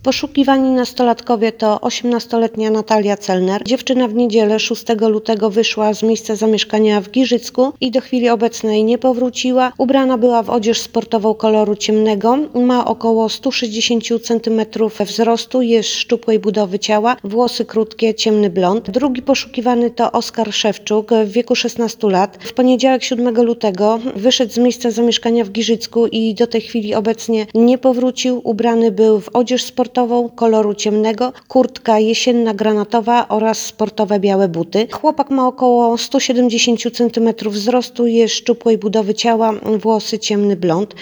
Poszukiwani nastolatkowie to 18-letnia Natalia Celner. Dziewczyna w niedzielę 6 lutego wyszła z miejsca zamieszkania w Giżycku i do chwili obecnej nie powróciła. Ubrana była w odzież sportową koloru ciemnego, ma około 160 cm wzrostu, jest szczupłej budowy ciała, włosy krótkie, ciemny blond. Drugi poszukiwany to Oskar Szewczuk w wieku 16 lat. W poniedziałek 7 lutego wyszedł z miejsca zamieszkania w Giżycku i do tej chwili obecnie nie powrócił. Ubrany był w odzież sportową koloru ciemnego, kurtka jesienna granatowa oraz sportowe białe buty. Chłopak ma około 170 cm wzrostu, jest szczupłej budowy ciała, włosy ciemny blond.